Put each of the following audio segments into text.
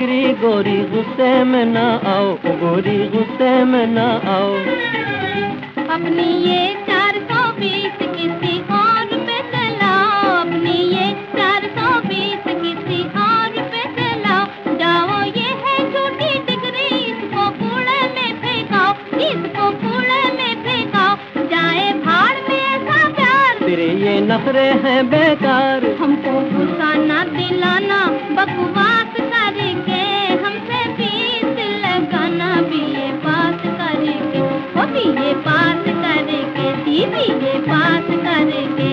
Degree गोरी गुस्से में ना आओ, गोरी गुस्से में ना आओ। अपनी ये 420 किसी और पे चलाओ, अपनी ये 420 किसी और पे चलाओ। जाओ ये है झूठी डिग्री, इसको कूड़े में फेंकाओ, इसको कूड़े में फेंकाओ। जाए भाड़ में ऐसा प्यार, तेरे ये नखरे हैं बेकार। हमको गुस्सा ना दिलाना, बकवास करके हमसे फीस लगाना। बीए पास करके, ओ बीए पास करके, जी बीए पास करके।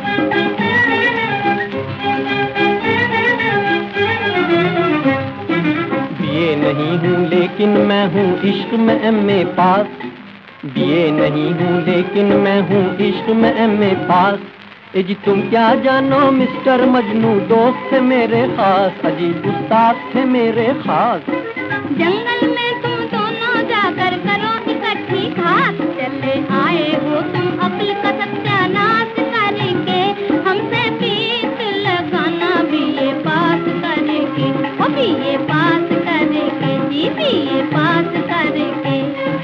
बीए नहीं हूँ लेकिन मैं हूँ इश्क में एमए पास। बीए नहीं हूँ लेकिन मैं हूँ इश्क में एमए पास। जी तुम क्या जानो मिस्टर मजनू, दोस्त थे मेरे खास, अजीब उस्ताद थे मेरे खास। जंगल में तुम दोनों जाकर करो इकट्ठी घास। चले आए हो तुम अक्ल का सत्यानाश करके, हमसे फीस लगाना। बीए पास करके, ओ बीए पास करके, जी बीए पास करके।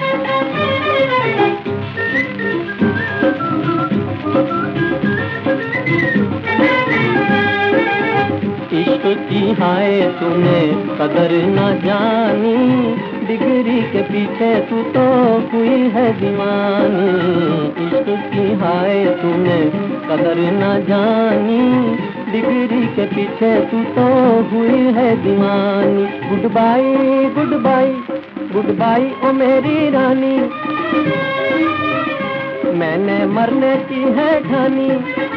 इश्क की हाय तूने कदर न जानी, डिग्री के पीछे तू तो हुई है दीवानी। इश्क की हाय तूने कदर न जानी, डिग्री के पीछे तू तो हुई है दीवानी। Goodbye goodbye goodbye ओ मेरी रानी, मैंने मरने की है ठानी।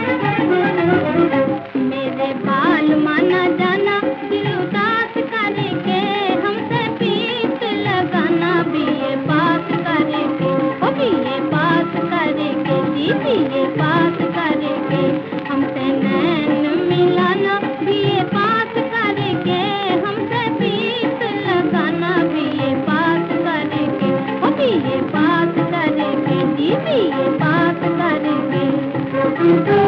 मेरे बाल माना जाना, दिल उदास करके हमसे फीस लगाना। बीए पास करके, ओ बीए पास करके, जी बीए पास करके। हमसे नैन मिलाना, बीए पास करके हमसे फीस लगाना। बीए पास करके, ओ बीए पास करके, जी बीए पास करके।